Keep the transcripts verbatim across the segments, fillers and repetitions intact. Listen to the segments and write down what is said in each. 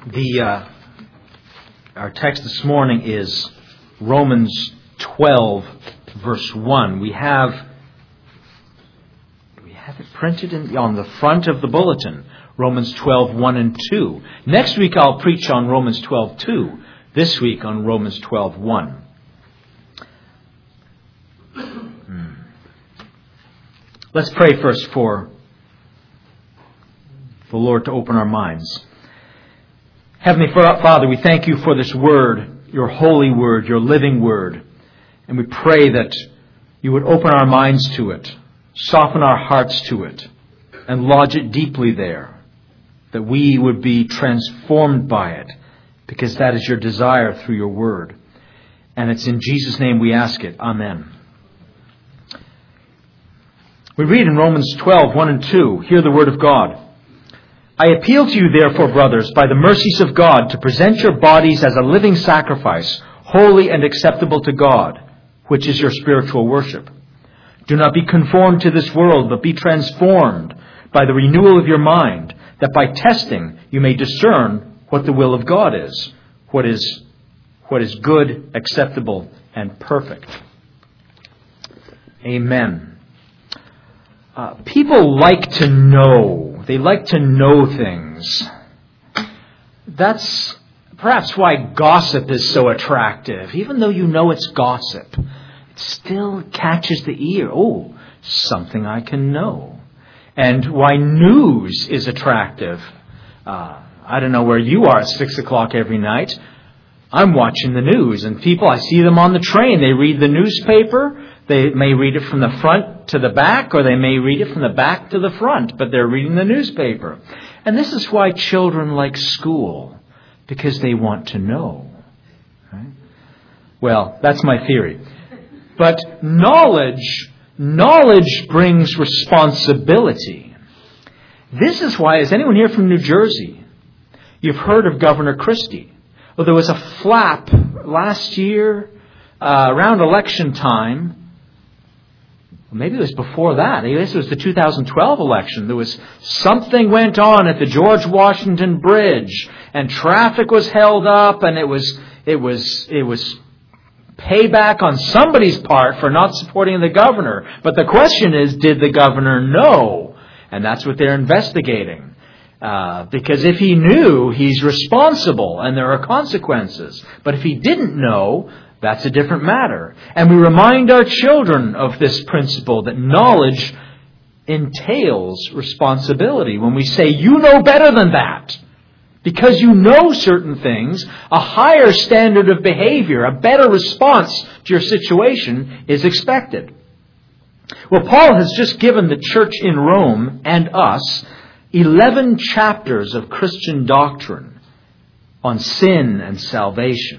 The uh, our text this morning is Romans twelve, verse one. We have we have it printed in, on the front of the bulletin. Romans twelve, one and two. Next week I'll preach on Romans twelve, two. This week on Romans twelve, one. Hmm. Let's pray first for the Lord to open our minds. Heavenly Father, we thank you for this word, your holy word, your living word. And we pray that you would open our minds to it, soften our hearts to it, and lodge it deeply there, that we would be transformed by it, because that is your desire through your word. And it's in Jesus' name we ask it. Amen. We read in Romans twelve, one and two, hear the word of God. I appeal to you, therefore, brothers, by the mercies of God, to present your bodies as a living sacrifice, holy and acceptable to God, which is your spiritual worship. Do not be conformed to this world, but be transformed by the renewal of your mind, that by testing you may discern what the will of God is, what is, what is good, acceptable, and perfect. Amen. Uh, people like to know. They like to know things. That's perhaps why gossip is so attractive. Even though you know it's gossip, it still catches the ear. Oh, something I can know. And why news is attractive. Uh, I don't know where you are at six o'clock every night. I'm watching the news, and people, I see them on the train. They read the newspaper. They may read it from the front to the back, or they may read it from the back to the front, but they're reading the newspaper. And this is why children like school, because they want to know. Right? Well, that's my theory. But knowledge, knowledge brings responsibility. This is why, is anyone here from New Jersey? You've heard of Governor Christie. Well, there was a flap last year, uh, around election time. Maybe it was before that. This was the two thousand twelve election. There was something went on at the George Washington Bridge, and traffic was held up, and it was it was it was payback on somebody's part for not supporting the governor. But the question is, did the governor know? And that's what they're investigating. Uh, because if he knew, he's responsible, and there are consequences. But if he didn't know, that's a different matter. And we remind our children of this principle, that knowledge entails responsibility. When we say, you know better than that, because you know certain things, a higher standard of behavior, a better response to your situation is expected. Well, Paul has just given the church in Rome and us eleven chapters of Christian doctrine on sin and salvation.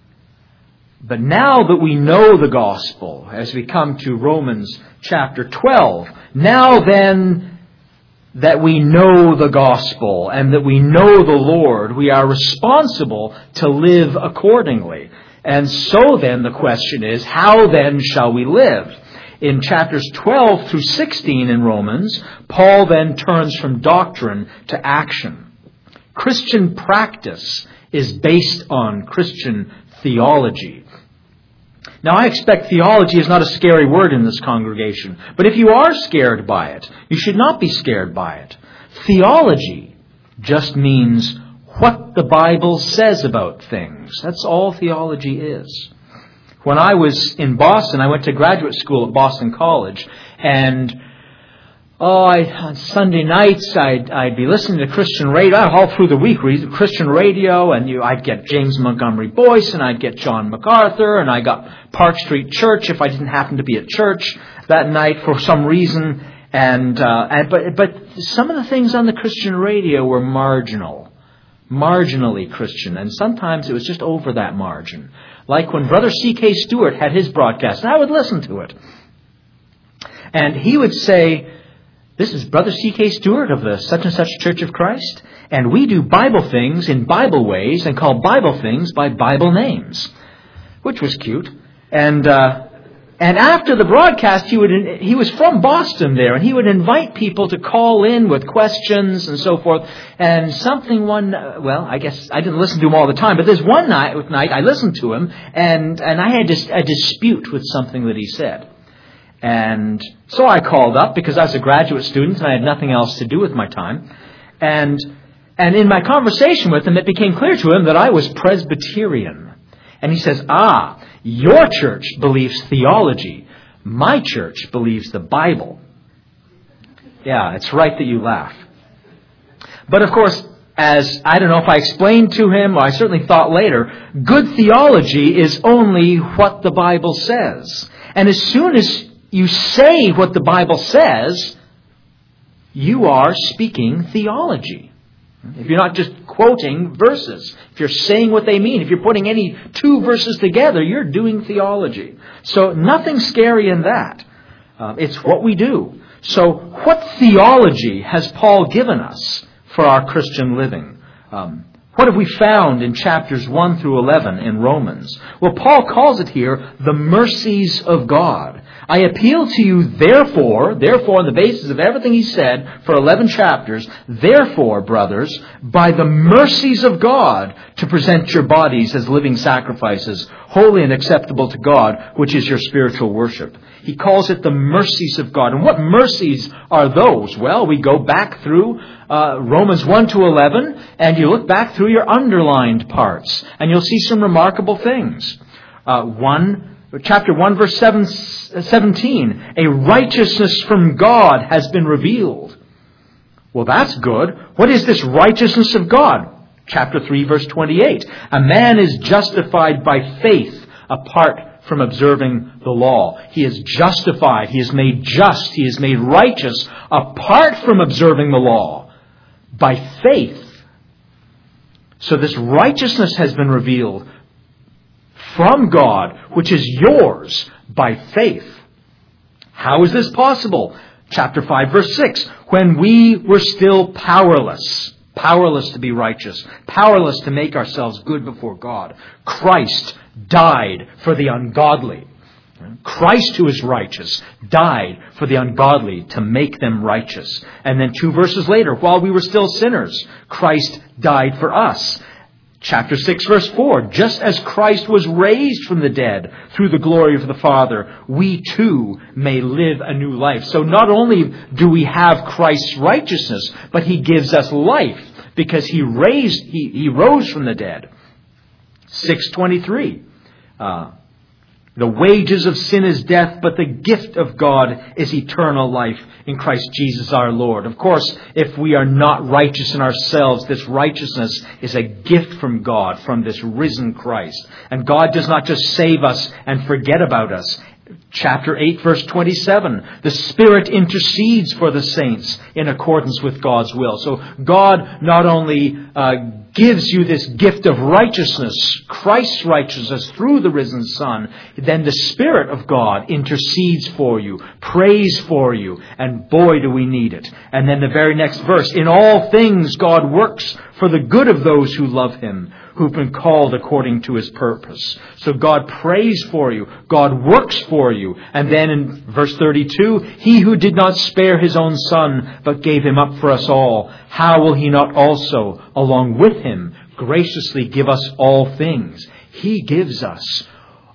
But now that we know the gospel, as we come to Romans chapter twelve, now then that we know the gospel and that we know the Lord, we are responsible to live accordingly. And so then the question is, how then shall we live? In chapters twelve through sixteen in Romans, Paul then turns from doctrine to action. Christian practice is based on Christian theology. Now, I expect theology is not a scary word in this congregation, but if you are scared by it, you should not be scared by it. Theology just means what the Bible says about things. That's all theology is. When I was in Boston, I went to graduate school at Boston College, and Oh, I, on Sunday nights, I'd, I'd be listening to Christian radio, all through the week, Christian radio, and you, I'd get James Montgomery Boyce, and I'd get John MacArthur, and I got Park Street Church if I didn't happen to be at church that night for some reason. And, uh, and but, but some of the things on the Christian radio were marginal, marginally Christian, and sometimes it was just over that margin. Like when Brother C K Stewart had his broadcast, and I would listen to it. And he would say, this is Brother C K Stewart of the such and such Church of Christ, and we do Bible things in Bible ways and call Bible things by Bible names, which was cute. And uh, And after the broadcast, he would he was from Boston there, and he would invite people to call in with questions and so forth. And something one, well, I guess I didn't listen to him all the time, but there's one night, night I listened to him, and, and I had a dispute with something that he said. And so I called up because I was a graduate student and I had nothing else to do with my time. And and in my conversation with him, it became clear to him that I was Presbyterian. And he says, ah, your church believes theology. My church believes the Bible. Yeah, it's right that you laugh. But of course, as I don't know if I explained to him, or I certainly thought later, good theology is only what the Bible says. And as soon as you say what the Bible says, you are speaking theology. If you're not just quoting verses, if you're saying what they mean, if you're putting any two verses together, you're doing theology. So nothing scary in that. Uh, it's what we do. So what theology has Paul given us for our Christian living? Um, what have we found in chapters one through eleven in Romans? Well, Paul calls it here the mercies of God. I appeal to you, therefore, therefore, on the basis of everything he said for eleven chapters, therefore, brothers, by the mercies of God, to present your bodies as living sacrifices, holy and acceptable to God, which is your spiritual worship. He calls it the mercies of God. And what mercies are those? Well, we go back through uh, Romans one to eleven, and you look back through your underlined parts, and you'll see some remarkable things. Uh, one Chapter one, verse seven, seventeen, a righteousness from God has been revealed. Well, that's good. What is this righteousness of God? Chapter three, verse twenty-eight, a man is justified by faith apart from observing the law. He is justified. He is made just. He is made righteous apart from observing the law by faith. So this righteousness has been revealed from God, which is yours by faith. How is this possible? Chapter five, verse six. When we were still powerless, powerless to be righteous, powerless to make ourselves good before God, Christ died for the ungodly. Christ, who is righteous, died for the ungodly to make them righteous. And then two verses later, while we were still sinners, Christ died for us. Chapter six, verse four, just as Christ was raised from the dead through the glory of the Father, we too may live a new life. So not only do we have Christ's righteousness, but He gives us life because He raised, He, he rose from the dead. six twenty-three, uh, the wages of sin is death, but the gift of God is eternal life in Christ Jesus our Lord. Of course, if we are not righteous in ourselves, this righteousness is a gift from God, from this risen Christ. And God does not just save us and forget about us. Chapter eight, verse twenty-seven, the Spirit intercedes for the saints in accordance with God's will. So God not only uh, gives you this gift of righteousness, Christ's righteousness through the risen Son, then the Spirit of God intercedes for you, prays for you, and boy do we need it. And then the very next verse, in all things God works for the good of those who love Him, who've been called according to His purpose. So God prays for you. God works for you. And then in verse thirty-two, He who did not spare His own Son, but gave Him up for us all, how will He not also, along with Him, graciously give us all things? He gives us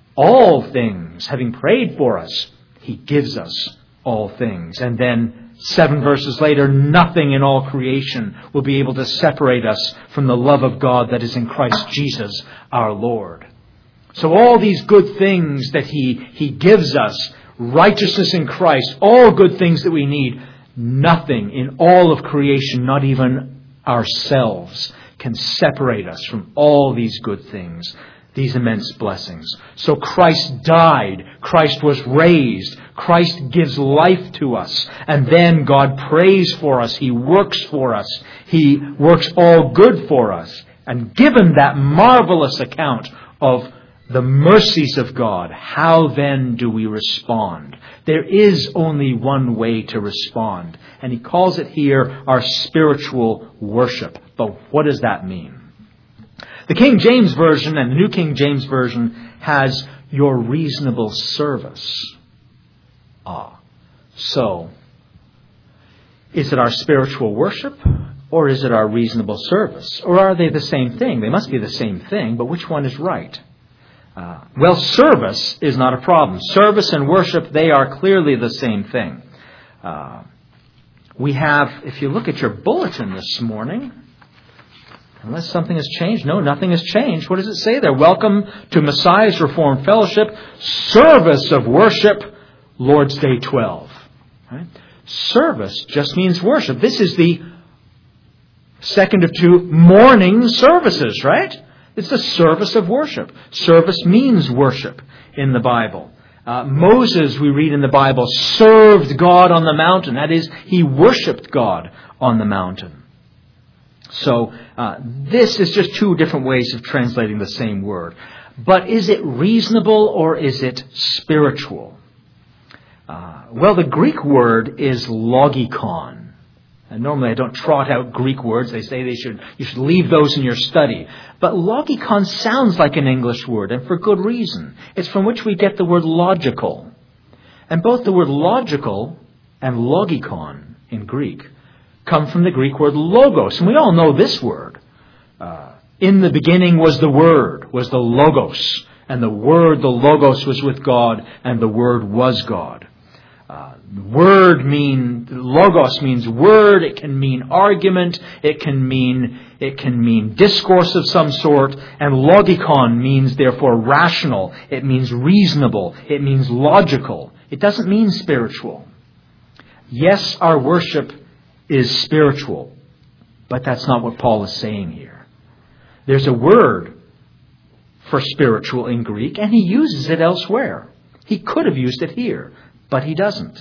all things. Having prayed for us, He gives us all things. And then seven verses later, nothing in all creation will be able to separate us from the love of God that is in Christ Jesus our Lord. So all these good things that He, He gives us, righteousness in Christ, all good things that we need, nothing in all of creation, not even ourselves, can separate us from all these good things, these immense blessings. So Christ died, Christ was raised, Christ gives life to us, and then God prays for us, He works for us, He works all good for us. And given that marvelous account of the mercies of God, how then do we respond? There is only one way to respond, and he calls it here our spiritual worship. But what does that mean? The King James Version and the New King James Version has your reasonable service. Ah, so is it our spiritual worship or is it our reasonable service? Or are they the same thing? They must be the same thing, but which one is right? Uh, well, service is not a problem. Service and worship, they are clearly the same thing. Uh, we have, if you look at your bulletin this morning, unless something has changed, no, nothing has changed. What does it say there? Welcome to Messiah's Reformed Fellowship, service of worship, Lord's Day twelve. Right? Service just means worship. This is the second of two morning services, right? It's the service of worship. Service means worship in the Bible. Uh, Moses, we read in the Bible, served God on the mountain. That is, he worshipped God on the mountain. So uh, this is just two different ways of translating the same word. But is it reasonable or is it spiritual? Uh, well, the Greek word is logikon. And normally I don't trot out Greek words. They say they should you should leave those in your study. But logikon sounds like an English word, and for good reason. It's from which we get the word logical. And both the word logical and logikon in Greek come from the Greek word logos. And we all know this word. Uh, in the beginning was the Word, was the logos. And the Word, the logos, was with God, and the Word was God. Uh, word mean logos means word. It can mean argument. It can mean it can mean discourse of some sort. And logikon means therefore rational. It means reasonable. It means logical. It doesn't mean spiritual. Yes, our worship is spiritual, but that's not what Paul is saying here. There's a word for spiritual in Greek, and he uses it elsewhere. He could have used it here, but he doesn't.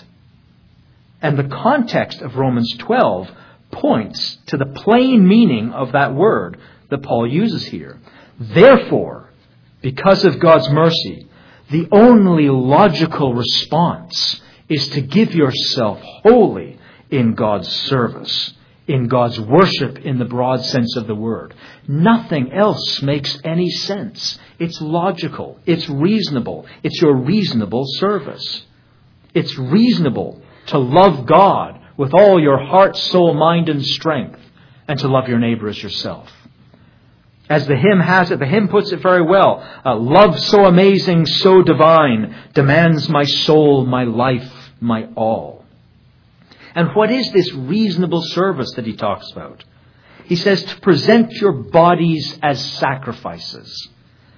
And the context of Romans twelve points to the plain meaning of that word that Paul uses here. Therefore, because of God's mercy, the only logical response is to give yourself wholly in God's service, in God's worship in the broad sense of the word. Nothing else makes any sense. It's logical. It's reasonable. It's your reasonable service. It's reasonable to love God with all your heart, soul, mind, and strength, and to love your neighbor as yourself. As the hymn has it, the hymn puts it very well. Uh, love so amazing, so divine, demands my soul, my life, my all. And what is this reasonable service that he talks about? He says to present your bodies as sacrifices.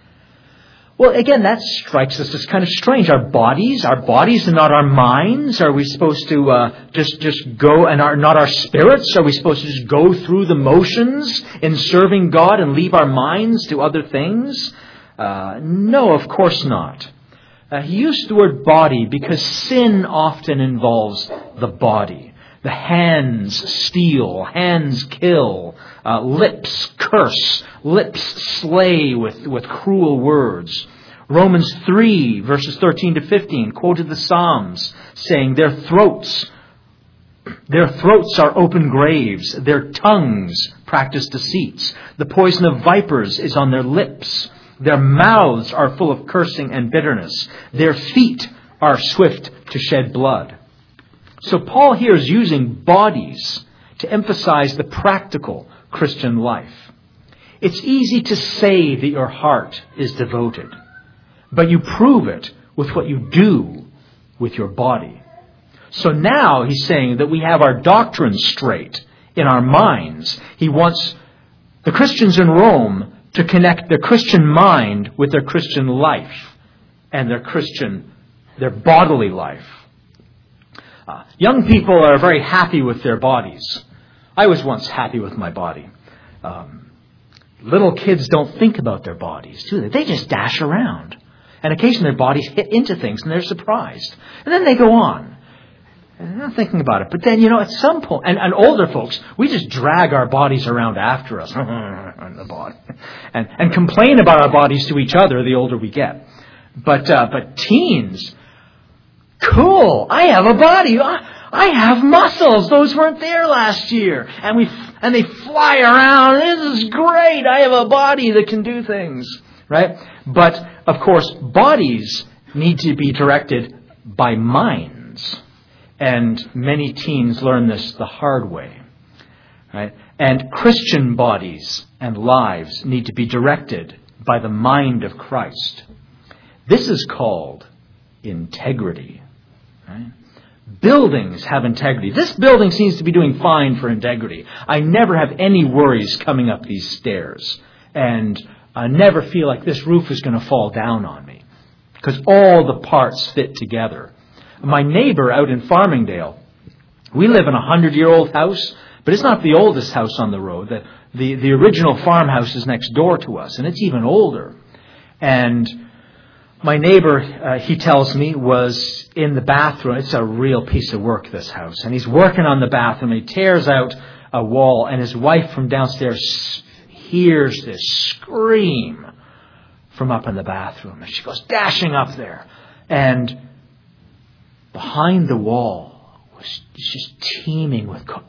Well, again, that strikes us as kind of strange. Our bodies, our bodies and not our minds? Are we supposed to uh, just just go, and are not our spirits? Are we supposed to just go through the motions in serving God and leave our minds to other things? Uh, no, of course not. Uh, he used the word body because sin often involves the body. The hands steal, hands kill, uh, lips curse, lips slay with, with cruel words. Romans three, verses thirteen to fifteen, quoted the Psalms, saying, Their throats, their throats are open graves, their tongues practice deceits. The poison of vipers is on their lips. Their mouths are full of cursing and bitterness. Their feet are swift to shed blood. So Paul here is using bodies to emphasize the practical Christian life. It's easy to say that your heart is devoted, but you prove it with what you do with your body. So now he's saying that we have our doctrine straight in our minds. He wants the Christians in Rome to connect their Christian mind with their Christian life and their Christian, their bodily life. Uh, young people are very happy with their bodies. I was once happy with my body. Um, little kids don't think about their bodies, do they? They just dash around. And occasionally their bodies hit into things and they're surprised. And then they go on. And they're not thinking about it. But then, you know, at some point, and, and older folks, we just drag our bodies around after us. the body, and, and complain about our bodies to each other the older we get. But, uh, but teens... Cool! I have a body. I, I have muscles. Those weren't there last year. And we and they fly around. This is great. I have a body that can do things. Right? But, of course, bodies need to be directed by minds. teens. And many teens learn this the hard way. Right? And Christian bodies and lives need to be directed by the mind of Christ. This is called integrity. Right? Buildings have integrity. This building seems to be doing fine for integrity. I never have any worries coming up these stairs. And I never feel like this roof is going to fall down on me. Because all the parts fit together. My neighbor out in Farmingdale, we live in a hundred-year-old house, but it's not the oldest house on the road. The, the, the original farmhouse is next door to us, and it's even older. And my neighbor, uh, he tells me, was in the bathroom. It's a real piece of work, this house. And he's working on the bathroom. He tears out a wall, and his wife from downstairs hears this scream from up in the bathroom. And she goes dashing up there. And behind the wall was just teeming with co-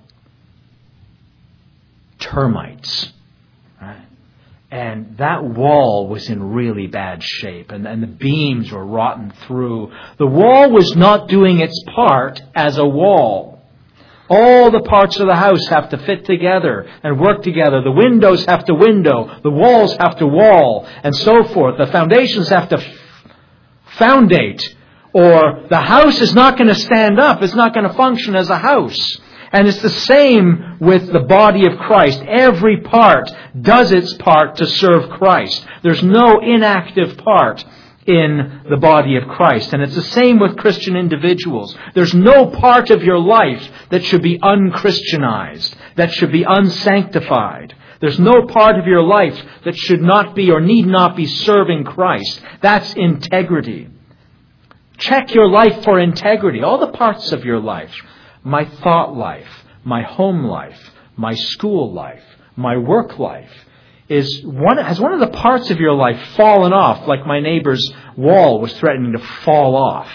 termites. Right? And that wall was in really bad shape. And, and the beams were rotten through. The wall was not doing its part as a wall. All the parts of the house have to fit together and work together. The windows have to window. The walls have to wall. And so forth. The foundations have to f- foundate. Or the house is not going to stand up. It's not going to function as a house. And it's the same with the body of Christ. Every part does its part to serve Christ. There's no inactive part in the body of Christ. And it's the same with Christian individuals. There's no part of your life that should be unchristianized, that should be unsanctified. There's no part of your life that should not be or need not be serving Christ. That's integrity. Check your life for integrity. All the parts of your life. My thought life, my home life, my school life, my work life. Is one, has one of the parts of your life fallen off, like my neighbor's wall was threatening to fall off?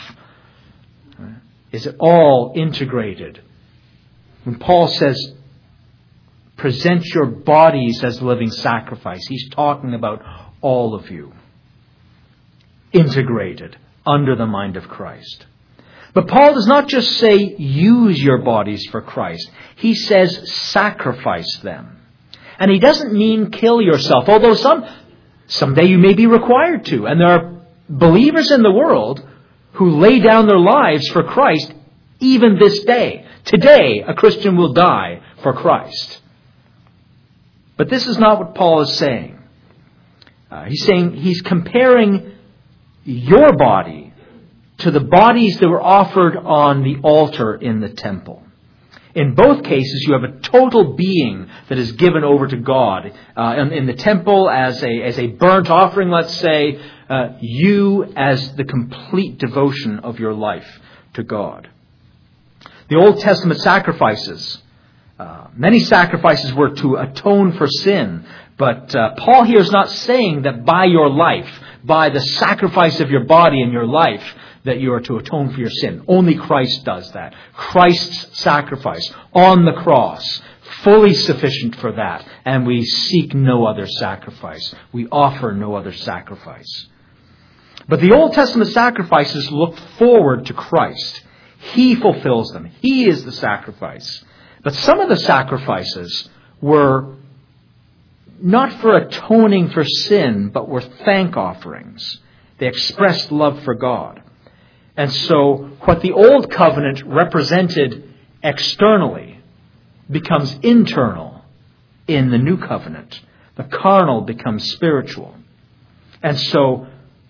Is it all integrated? When Paul says, present your bodies as living sacrifice, he's talking about all of you. Integrated under the mind of Christ. But Paul does not just say, use your bodies for Christ. He says, sacrifice them. And he doesn't mean kill yourself, although some someday you may be required to. And there are believers in the world who lay down their lives for Christ even this day. Today, a Christian will die for Christ. But this is not what Paul is saying. Uh, he's saying he's comparing your body to the bodies that were offered on the altar in the temple. In both cases, you have a total being that is given over to God. Uh, in, in the temple, as a as a burnt offering, let's say, uh, you as the complete devotion of your life to God. The Old Testament sacrifices, uh, many sacrifices were to atone for sin. But uh, Paul here is not saying that by your life, by the sacrifice of your body and your life, that you are to atone for your sin. Only Christ does that. Christ's sacrifice on the cross, fully sufficient for that. And we seek no other sacrifice. We offer no other sacrifice. But the Old Testament sacrifices look forward to Christ. He fulfills them. He is the sacrifice. But some of the sacrifices were not for atoning for sin, but were thank offerings. They expressed love for God. And so what the old covenant represented externally becomes internal in the new covenant. The carnal becomes spiritual. And so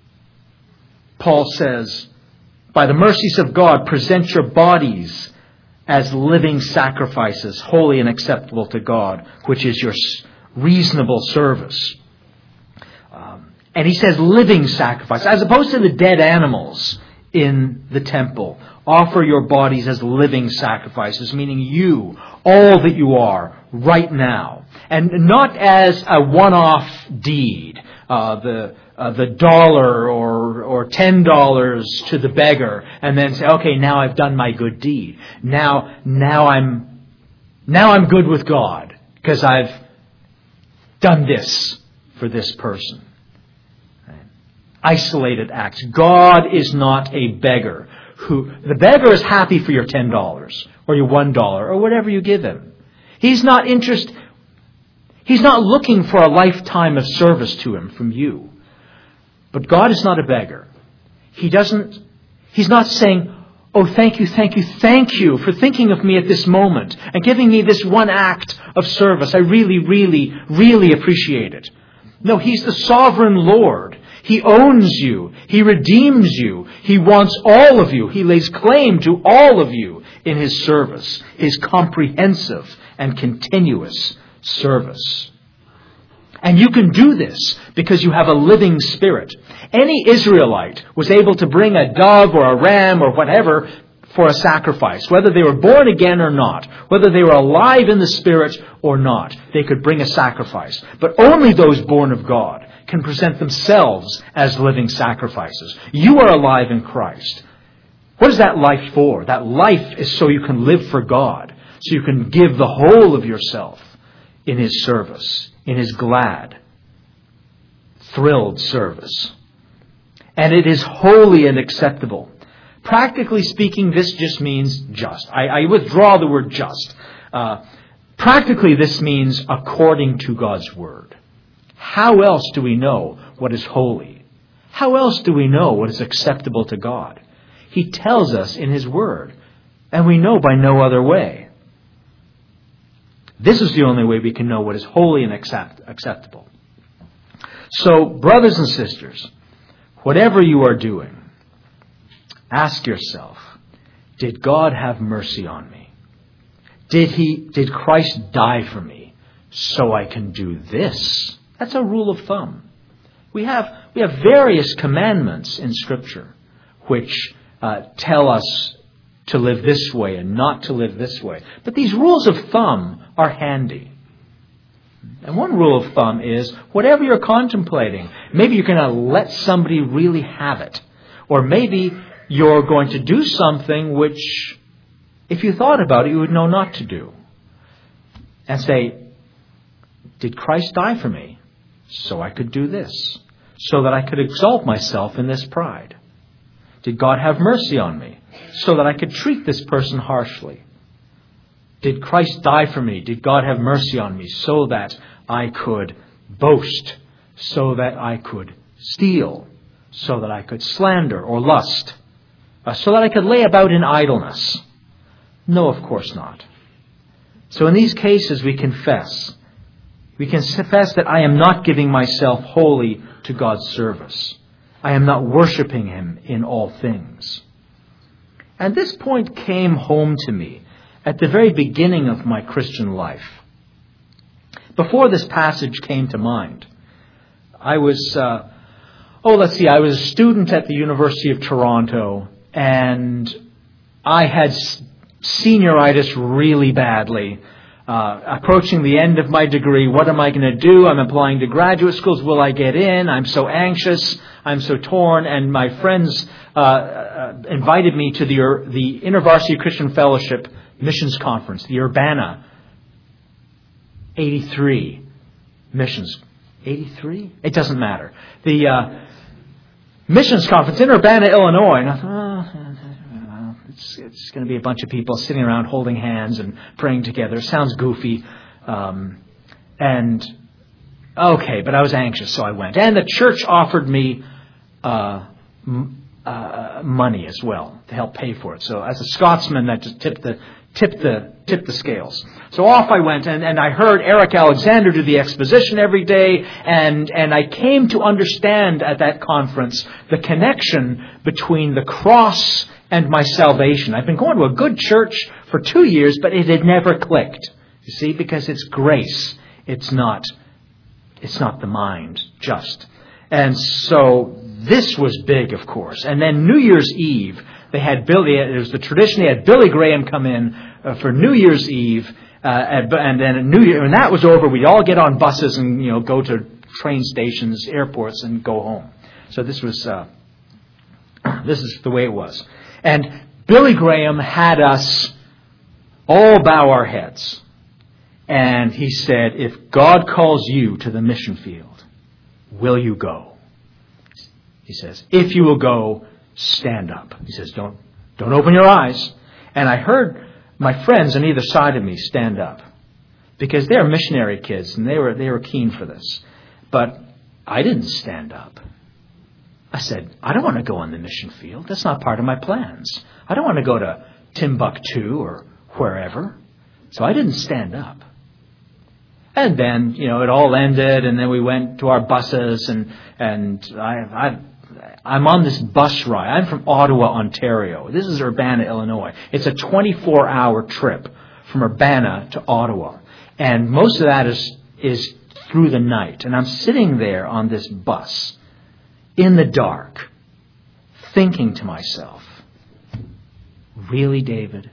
Paul says, by the mercies of God, present your bodies as living sacrifices, holy and acceptable to God, which is your reasonable service. Um, and he says living sacrifice, as opposed to the dead animals in the temple. Offer your bodies as living sacrifices, meaning you, all that you are, right now. And not as a one-off deed, uh, the uh, the dollar or or ten dollars to the beggar, and then say, okay, now I've done my good deed. Now, now I'm now I'm good with God because I've done this for this person. Isolated acts. God is not a beggar who, the beggar is happy for your ten dollars or your one dollar or whatever you give him. He's not interested, he's not looking for a lifetime of service to him from you. But God is not a beggar. He doesn't, he's not saying, oh, thank you, thank you, thank you for thinking of me at this moment and giving me this one act of service. I really, really, really appreciate it. No, he's the sovereign Lord. He owns you. He redeems you. He wants all of you. He lays claim to all of you in his service, his comprehensive and continuous service. And you can do this because you have a living spirit. Any Israelite was able to bring a dove or a ram or whatever for a sacrifice, whether they were born again or not, whether they were alive in the Spirit or not. They could bring a sacrifice. But only those born of God can present themselves as living sacrifices. You are alive in Christ. What is that life for? That life is so you can live for God, so you can give the whole of yourself in his service, in his glad, thrilled service. And it is holy and acceptable. Practically speaking, this just means just. I, I withdraw the word just. Uh, practically, this means according to God's word. How else do we know what is holy? How else do we know what is acceptable to God? He tells us in his word, and we know by no other way. This is the only way we can know what is holy and accept, acceptable. So, brothers and sisters, whatever you are doing, ask yourself, did God have mercy on me? Did he, did Christ die for me so I can do this? That's a rule of thumb. We have, we have various commandments in Scripture which uh, tell us to live this way and not to live this way. But these rules of thumb are handy. And one rule of thumb is, whatever you're contemplating, maybe you're going to let somebody really have it. Or maybe you're going to do something which, if you thought about it, you would know not to do. And say, did Christ die for me so I could do this? So that I could exalt myself in this pride? Did God have mercy on me so that I could treat this person harshly? Did Christ die for me? Did God have mercy on me so that I could boast, so that I could steal, so that I could slander or lust, uh, so that I could lay about in idleness? No, of course not. So in these cases we confess. We confess that I am not giving myself wholly to God's service. I am not worshiping him in all things. And this point came home to me at the very beginning of my Christian life. Before this passage came to mind, I was, uh, oh, let's see, I was a student at the University of Toronto, and I had senioritis really badly. Uh, approaching the end of my degree, what am I going to do? I'm applying to graduate schools. Will I get in? I'm so anxious. I'm so torn. And my friends uh, uh, invited me to the the InterVarsity Christian Fellowship Missions Conference, the Urbana eighty-three missions. eighty-three? It doesn't matter. The uh, missions conference in Urbana, Illinois. And I thought, oh, It's, it's going to be a bunch of people sitting around holding hands and praying together. Sounds goofy. Um, and, okay, but I was anxious, so I went. And the church offered me uh, m- uh, money as well to help pay for it. So as a Scotsman, that just tipped the tipped the tipped the scales. So off I went, and, and I heard Eric Alexander do the exposition every day, and, and I came to understand at that conference the connection between the cross and my salvation. I've been going to a good church for two years, but it had never clicked. You see, because it's grace. It's not, it's not the mind, just. And so this was big, of course. And then New Year's Eve, they had Billy, it was the tradition, they had Billy Graham come in uh, for New Year's Eve, uh, and, and then at New Year, when that was over, we'd all get on buses and, you know, go to train stations, airports, and go home. So this was, uh, this is the way it was. And Billy Graham had us all bow our heads. And he said, if God calls you to the mission field, will you go? He says, if you will go, stand up. He says, don't Don't open your eyes. And I heard my friends on either side of me stand up because they're missionary kids and they were they were keen for this. But I didn't stand up. I said, I don't want to go on the mission field. That's not part of my plans. I don't want to go to Timbuktu or wherever. So I didn't stand up. And then, you know, it all ended, and then we went to our buses, and and I, I, I'm on this bus ride. I'm from Ottawa, Ontario. This is Urbana, Illinois. It's a twenty-four hour trip from Urbana to Ottawa. And most of that is is through the night. And I'm sitting there on this bus in the dark, thinking to myself, really, David?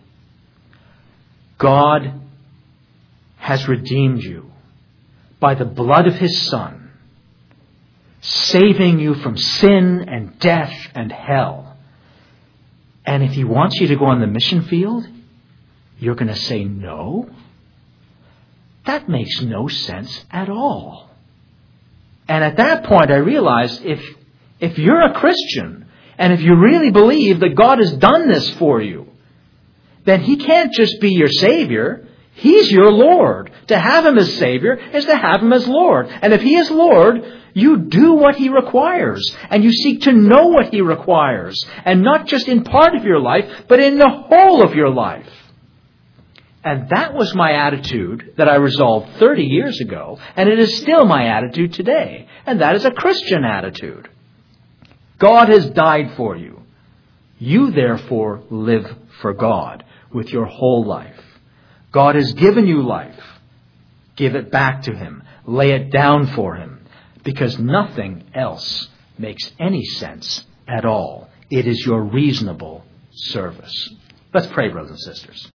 God has redeemed you by the blood of His Son, saving you from sin and death and hell. And if He wants you to go on the mission field, you're going to say no? That makes no sense at all. And at that point I realized if, if you're a Christian, and if you really believe that God has done this for you, then He can't just be your Savior. He's your Lord. To have Him as Savior is to have Him as Lord. And if He is Lord, you do what He requires. And you seek to know what He requires. And not just in part of your life, but in the whole of your life. And that was my attitude that I resolved thirty years ago. And it is still my attitude today. And that is a Christian attitude. God has died for you. You therefore live for God with your whole life. God has given you life. Give it back to Him. Lay it down for Him. Because nothing else makes any sense at all. It is your reasonable service. Let's pray, brothers and sisters.